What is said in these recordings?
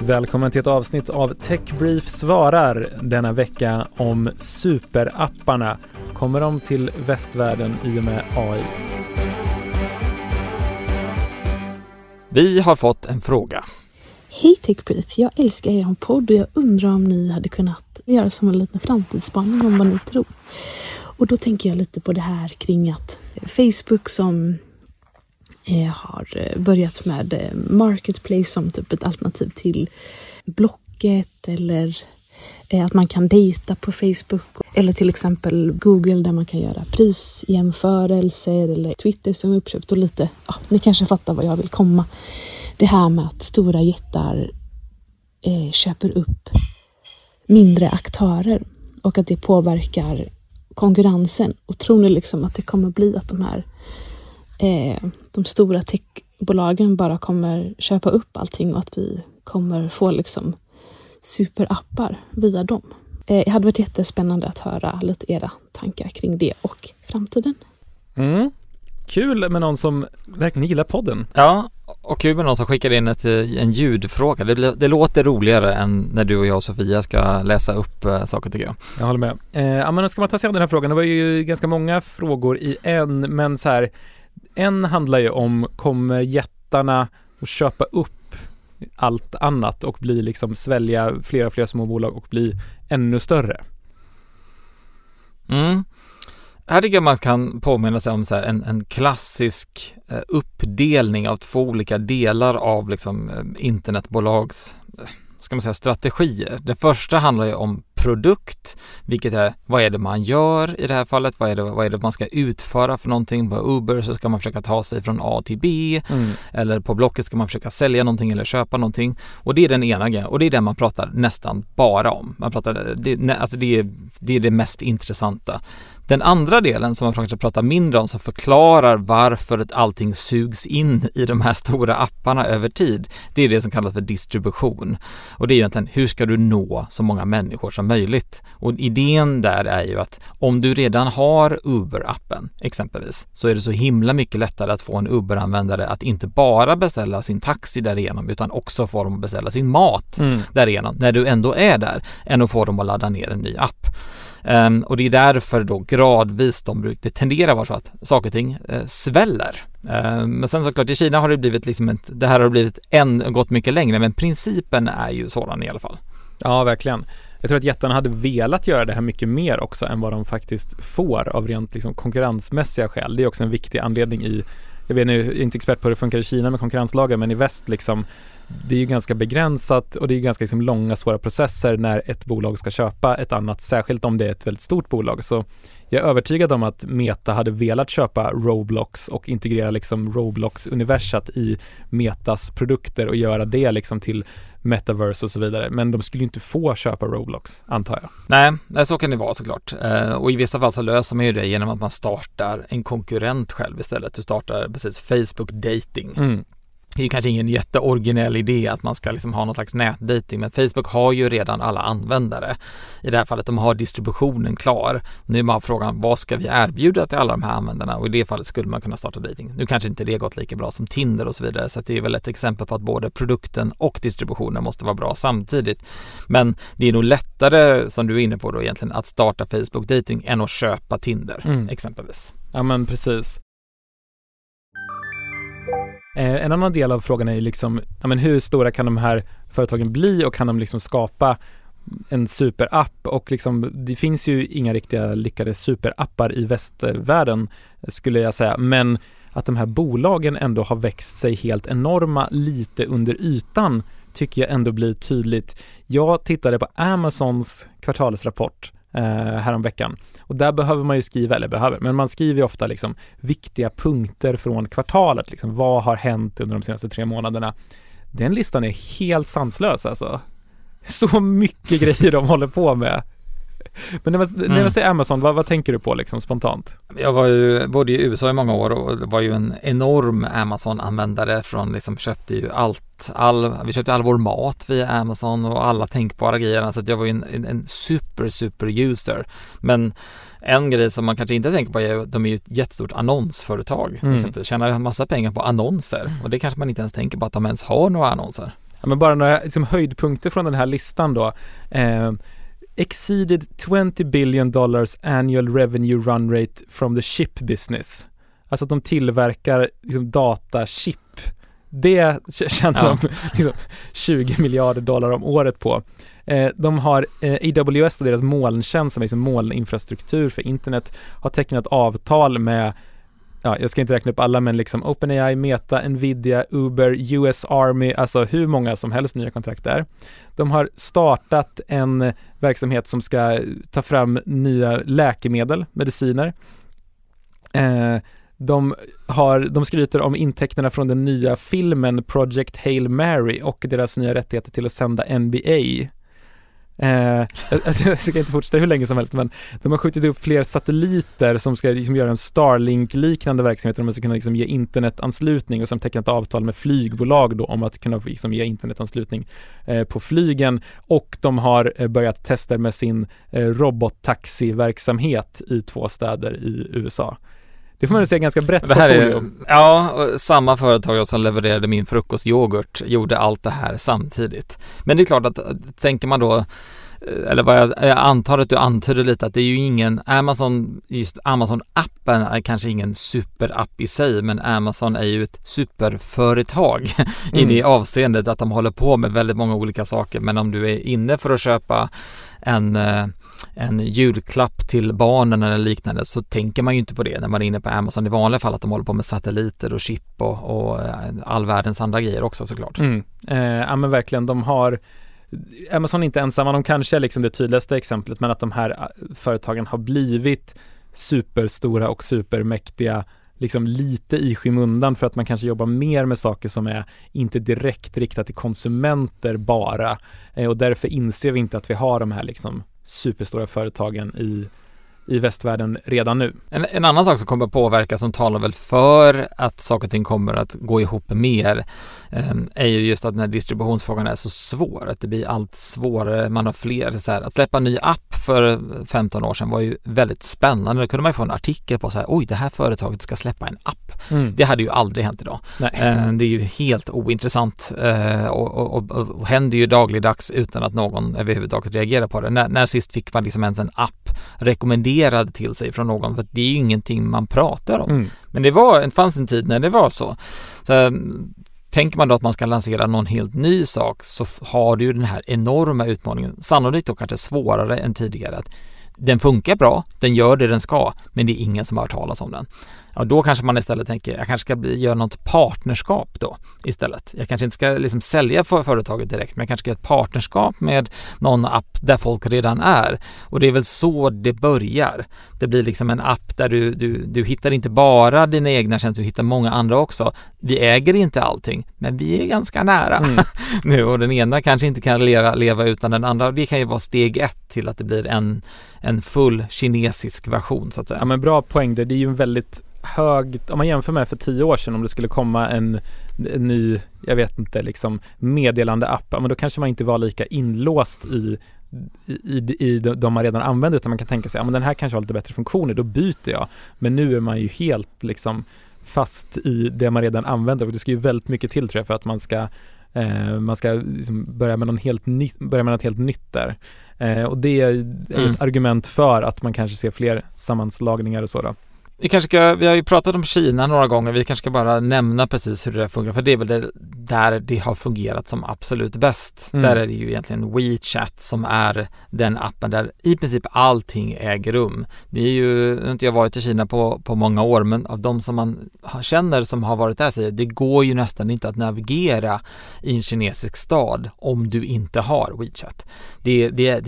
Välkommen till ett avsnitt av TechBrief svarar denna vecka om superapparna. Kommer de till västvärlden i och med AI? Vi har fått en fråga. Hej TechBrief, jag älskar er podd och jag undrar om ni hade kunnat göra som en liten framtidsspaning om vad ni tror. Och då tänker jag lite på det här kring att Facebook som har börjat med Marketplace som typ ett alternativ till Blocket, eller att man kan dejta på Facebook, eller till exempel Google där man kan göra prisjämförelser, eller Twitter som är uppköpt och lite, ni kanske fattar vad jag vill komma. Det här med att stora jättar köper upp mindre aktörer och att det påverkar konkurrensen. Och tror ni liksom att det kommer bli att de stora techbolagen bara kommer köpa upp allting och att vi kommer få liksom superappar via dem? Det hade varit jättespännande att höra lite era tankar kring det och framtiden. Kul med någon som verkligen gillar podden. Ja, och kul med någon som skickar in en ljudfråga. Det låter roligare än när du och jag och Sofia ska läsa upp saker, tycker jag. Jag håller med. Men ska man ta sig an den här frågan? Det var ju ganska många frågor i en, men så här, en handlar ju om, kommer jättarna att köpa upp allt annat och bli liksom svälja fler små bolag och bli ännu större? Här tycker jag man kan påminna sig om så här en klassisk uppdelning av två olika delar av liksom internetbolags, ska man säga, strategier. Det första handlar ju om produkt, vilket är vad är det man gör i det här fallet, vad är det man ska utföra för någonting. På Uber så ska man försöka ta sig från A till B, eller på Blocket ska man försöka sälja någonting eller köpa någonting, och det är den ena grejen, och det är den man pratar nästan bara om. Det är det mest intressanta. Den andra delen som man faktiskt pratar mindre om, som förklarar varför allting sugs in i de här stora apparna över tid, det är det som kallas för distribution. Och det är egentligen, hur ska du nå så många människor som möjligt? Och idén där är ju att om du redan har Uber-appen exempelvis, så är det så himla mycket lättare att få en Uber-användare att inte bara beställa sin taxi därigenom, utan också få dem att beställa sin mat därigenom, när du ändå är där, än att få dem att ladda ner en ny app. Och det är därför då gradvis det tenderar att vara så att saker och ting sväller. Men sen såklart i Kina har det blivit liksom det här har blivit gått mycket längre, men principen är ju sådan i alla fall. Ja, verkligen. Jag tror att jättarna hade velat göra det här mycket mer också än vad de faktiskt får av rent liksom konkurrensmässiga skäl. Det är också en viktig anledning jag vet nu, jag är inte expert på hur det funkar i Kina med konkurrenslagar, men i väst liksom, det är ju ganska begränsat och det är ganska liksom långa, svåra processer när ett bolag ska köpa ett annat, särskilt om det är ett väldigt stort bolag. Så jag är övertygad om att Meta hade velat köpa Roblox och integrera liksom Roblox-universat i Metas produkter och göra det liksom till Metaverse och så vidare. Men de skulle inte få köpa Roblox, antar jag. Nej, så kan det vara såklart. Och i vissa fall så löser man ju det genom att man startar en konkurrent själv istället. Du startar precis Facebook Dating. Det är kanske ingen jätteoriginell idé att man ska liksom ha någon slags nätdating, men Facebook har ju redan alla användare. I det här fallet, de har distributionen klar. Nu är bara frågan, vad ska vi erbjuda till alla de här användarna? Och i det fallet skulle man kunna starta dating. Nu kanske inte det gått lika bra som Tinder och så vidare, så att det är väl ett exempel på att både produkten och distributionen måste vara bra samtidigt. Men det är nog lättare, som du är inne på då egentligen, att starta Facebook dating än att köpa Tinder exempelvis. Ja, men precis. En annan del av frågan är ju liksom, hur stora kan de här företagen bli och kan de liksom skapa en superapp? Och liksom, det finns ju inga riktiga lyckade superappar i västvärlden, skulle jag säga, men att de här bolagen ändå har växt sig helt enorma lite under ytan tycker jag ändå blir tydligt. Jag tittade på Amazons kvartalsrapport häromveckan. Och där behöver man ju skriva, men man skriver ju ofta liksom viktiga punkter från kvartalet. Liksom, vad har hänt under de senaste 3 månaderna? Den listan är helt sanslös alltså. Så mycket grejer de håller på med. Men när man säger Amazon, vad tänker du på liksom spontant? Jag var ju både i USA i många år och det var ju en enorm Amazon-användare från liksom köpte ju vi köpte all vår mat via Amazon och alla tänkbara grejer, så att jag var ju en super user. Men en grej som man kanske inte tänker på är att de är ju ett jättestort annonsföretag. Till exempel tjänar en massa pengar på annonser och det kanske man inte ens tänker på att de ens har några annonser. Ja, men bara några liksom, höjdpunkter från den här listan då. Exceeded $20 billion annual revenue run rate from the chip business. Alltså att de tillverkar liksom, datachip. Det tjänar de liksom, $20 miljarder om året på. De har AWS och deras molntjänst som är liksom molninfrastruktur för internet har tecknat avtal med, jag ska inte räkna upp alla, men liksom OpenAI, Meta, Nvidia, Uber, US Army, alltså hur många som helst nya kontrakt där. De har startat en verksamhet som ska ta fram nya läkemedel, mediciner. De skryter om intäkterna från den nya filmen Project Hail Mary och deras nya rättigheter till att sända NBA. Jag ska inte fortsätta hur länge som helst, men de har skjutit upp fler satelliter som ska liksom göra en Starlink-liknande verksamhet där de ska kunna liksom ge internetanslutning, och som tecknat avtal med flygbolag då om att kunna liksom ge internetanslutning på flygen, och de har börjat testa med sin robottaxi-verksamhet i 2 städer i USA. Det får man säga ganska brett portfolio. Och samma företag som levererade min frukostyoghurt gjorde allt det här samtidigt. Men det är klart att tänker man då, eller vad jag antar att du antyder lite, att det är ju ingen Amazon-appen är kanske ingen superapp i sig, men Amazon är ju ett superföretag i det avseendet att de håller på med väldigt många olika saker. Men om du är inne för att köpa en julklapp till barnen eller liknande, så tänker man ju inte på det när man är inne på Amazon i vanliga fall, att de håller på med satelliter och chip och all världens andra grejer också såklart. Ja men verkligen, de har Amazon är inte ensamma, de kanske är liksom det tydligaste exemplet, men att de här företagen har blivit superstora och supermäktiga liksom lite i skymundan för att man kanske jobbar mer med saker som är inte direkt riktat till konsumenter bara, och därför inser vi inte att vi har de här liksom superstora företagen i västvärlden redan nu. En annan sak som kommer att påverka, som talar väl för att saker och ting kommer att gå ihop mer, är ju just att den här distributionsfrågan är så svår, att det blir allt svårare, man har fler så här, att släppa en ny app för 15 år sedan var ju väldigt spännande. Då kunde man ju få en artikel på så här, oj, det här företaget ska släppa en app. Det hade ju aldrig hänt idag. Det är ju helt ointressant och händer ju dagligdags utan att någon överhuvudtaget reagerar på det. När sist fick man liksom ens en app rekommenderad till sig från någon, för det är ju ingenting man pratar om. Men det fanns en tid när det var så. Tänker man då att man ska lansera någon helt ny sak, så har du ju den här enorma utmaningen, sannolikt då kanske svårare än tidigare, att den funkar bra, den gör det den ska, men det är ingen som har hört talas om den. Ja, då kanske man istället tänker, jag kanske ska göra något partnerskap då istället. Jag kanske inte ska liksom sälja för företaget direkt, men jag kanske ska göra ett partnerskap med någon app där folk redan är. Och det är väl så det börjar. Det blir liksom en app där du hittar inte bara dina egna tjänster, du hittar många andra också. Vi äger inte allting, men vi är ganska nära nu, och den ena kanske inte kan leva utan den andra. Det kan ju vara steg 1 till att det blir en full kinesisk version så att säga. Ja, men bra poäng. Det är ju en väldigt hög, om man jämför med för 10 år sedan, om det skulle komma en ny, jag vet inte, liksom meddelande app, men då kanske man inte var lika inlåst i de man redan använder, utan man kan tänka sig, ja men den här kanske har lite bättre funktioner, då byter jag. Men nu är man ju helt liksom fast i det man redan använder, och det ska ju väldigt mycket till, tror jag, för att man ska liksom börja med något helt nytt där. Och det är ett argument för att man kanske ser fler sammanslagningar och så då. Vi har ju pratat om Kina några gånger, vi kanske ska bara nämna precis hur det funkar, för det är väl där det har fungerat som absolut bäst. Där är det ju egentligen WeChat som är den appen där i princip allting äger rum. Det är ju, inte jag varit i Kina på många år, men av de som man känner som har varit där säger, det går ju nästan inte att navigera i en kinesisk stad om du inte har WeChat. Det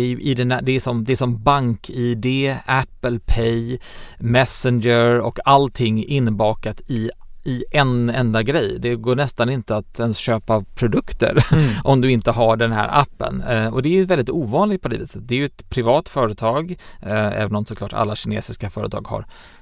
är som BankID, Apple Pay, Messenger och allting inbakat i en enda grej. Det går nästan inte att ens köpa produkter om du inte har den här appen. Och det är väldigt ovanligt på det viset. Det är ju ett privat företag, även om såklart alla kinesiska företag har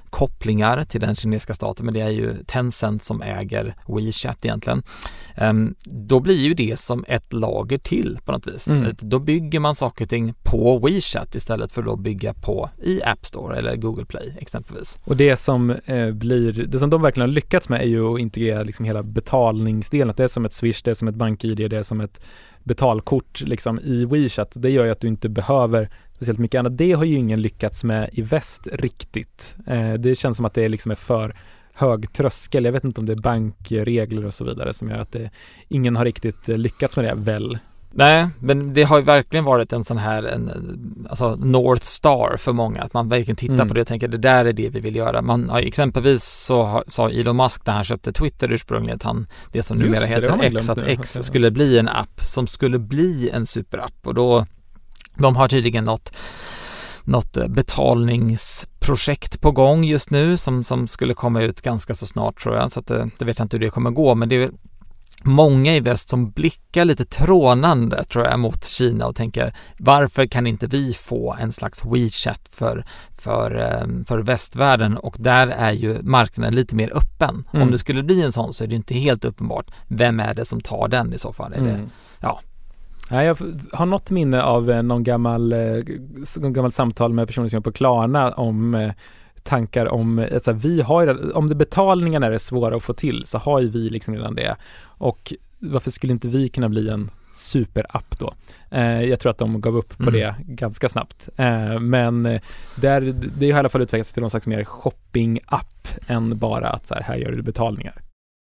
kopplingar till den kinesiska staten, men det är ju Tencent som äger WeChat egentligen. Då blir ju det som ett lager till på något vis. Då bygger man saker och ting på WeChat istället för att bygga på i App Store eller Google Play exempelvis. Och det som de verkligen har lyckats med är ju att integrera liksom hela betalningsdelen. Det är som ett Swish, det är som ett BankID, det är som ett betalkort liksom i WeChat. Det gör ju att du inte behöver speciellt mycket annat. Det har ju ingen lyckats med i väst riktigt. Det känns som att det liksom är för hög tröskel. Jag vet inte om det är bankregler och så vidare som gör att ingen har riktigt lyckats med det väl. Nej, men det har ju verkligen varit en sån här alltså North Star för många, att man verkligen tittar på det och tänker det där är det vi vill göra. Man har exempelvis så sa Elon Musk när han köpte Twitter ursprungligen att det som numera heter X, att X skulle bli en app som skulle bli en superapp, och då de har tydligen något betalningsprojekt på gång just nu som skulle komma ut ganska så snart tror jag, så att det vet jag inte hur det kommer gå, men det är många i väst som blickar lite trånande tror jag mot Kina och tänker varför kan inte vi få en slags WeChat för västvärlden, och där är ju marknaden lite mer öppen. Om det skulle bli en sån så är det inte helt uppenbart vem är det som tar den i så fall. Är det, ja. Ja, jag har något minne av någon gammal samtal med personer som är på Klarna om tankar om alltså, vi har om det betalningarna är svåra att få till så har ju vi liksom redan det, och varför skulle inte vi kunna bli en superapp då? Jag tror att de gav upp på det ganska snabbt, men det har i alla fall utvecklats till någon slags mer shopping-app än bara att så här gör du betalningar.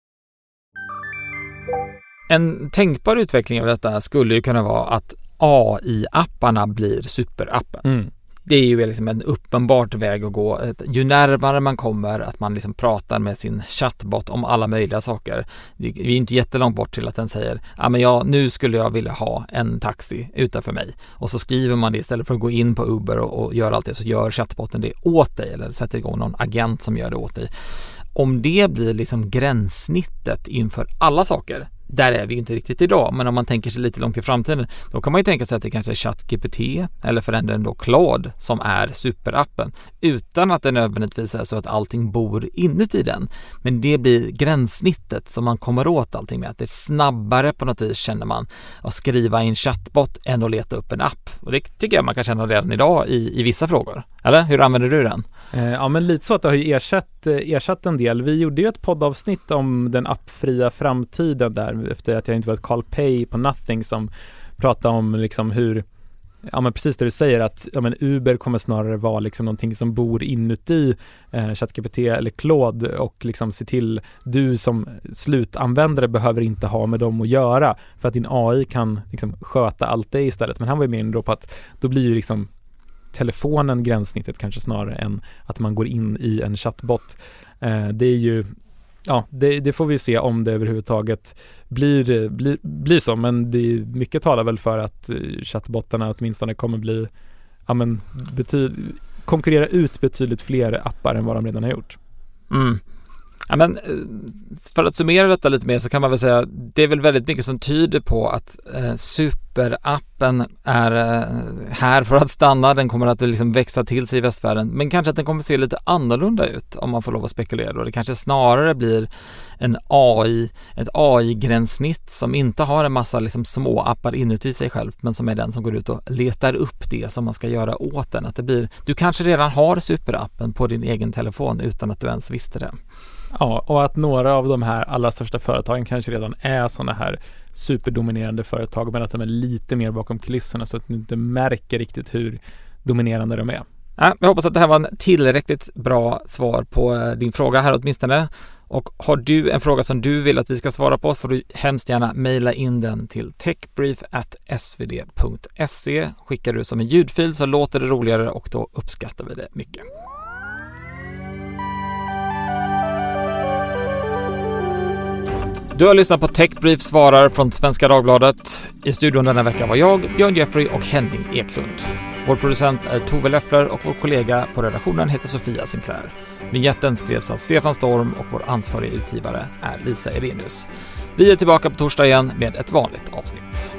En tänkbar utveckling av detta skulle ju kunna vara att AI-apparna blir superappen. Det är ju liksom en uppenbart väg att gå. Ju närmare man kommer att man liksom pratar med sin chatbot om alla möjliga saker. Vi är inte jättelångt bort till att den säger nu skulle jag vilja ha en taxi utanför mig. Och så skriver man det istället för att gå in på Uber och göra allt det, så gör chatbotten det åt dig eller sätter igång någon agent som gör det åt dig. Om det blir liksom gränssnittet inför alla saker, där är vi inte riktigt idag, men om man tänker sig lite långt i framtiden, då kan man ju tänka sig att det kanske är ChatGPT eller för den då Claude som är superappen, utan att det nödvändigtvis är så att allting bor inuti den. Men det blir gränssnittet som man kommer åt allting med, att det är snabbare på något vis, känner man, att skriva i en chatbot än att leta upp en app. Och det tycker jag man kan känna redan idag i vissa frågor. Eller? Hur använder du den? Ja, men lite så att det har ju ersatt en del. Vi gjorde ju ett poddavsnitt om den appfria framtiden där, efter att jag inte varit Carl Pei på Nothing, som pratade om liksom hur, men precis det du säger, att Uber kommer snarare vara liksom någonting som bor inuti ChatGPT eller Claude, och liksom se till, du som slutanvändare behöver inte ha med dem att göra, för att din AI kan liksom sköta allt det istället. Men han var ju mer inne på att då blir ju liksom telefonen gränssnittet kanske snarare än att man går in i en chatbot. Det är ju det får vi se om det överhuvudtaget blir så, men det är mycket talar väl för att chattbottarna åtminstone kommer bli konkurrera ut betydligt fler appar än vad de redan har gjort. Ja, men för att summera detta lite mer så kan man väl säga att det är väl väldigt mycket som tyder på att superappen är här för att stanna. Den kommer att liksom växa till sig i västvärlden, men kanske att den kommer att se lite annorlunda ut om man får lov att spekulera då. Det kanske snarare blir ett AI-gränssnitt som inte har en massa liksom små appar inuti sig själv, men som är den som går ut och letar upp det som man ska göra åt den. Att det blir, du kanske redan har superappen på din egen telefon utan att du ens visste det. Ja, och att några av de här allra största företagen kanske redan är sådana här superdominerande företag, men att de är lite mer bakom kulisserna så att du inte märker riktigt hur dominerande de är. Ja, jag hoppas att det här var en tillräckligt bra svar på din fråga här åtminstone. Och har du en fråga som du vill att vi ska svara på, får du hemskt gärna mejla in den till techbrief@svd.se. Skickar du som en ljudfil så låter det roligare och då uppskattar vi det mycket. Du har lyssnat på Techbrief svarar från Svenska Dagbladet. I studion denna vecka var jag, Björn Jeffrey och Henning Eklund. Vår producent är Tove Löffler och vår kollega på redaktionen heter Sofia Sinclair. Vignetten skrevs av Stefan Storm och vår ansvariga utgivare är Lisa Irenius. Vi är tillbaka på torsdag igen med ett vanligt avsnitt.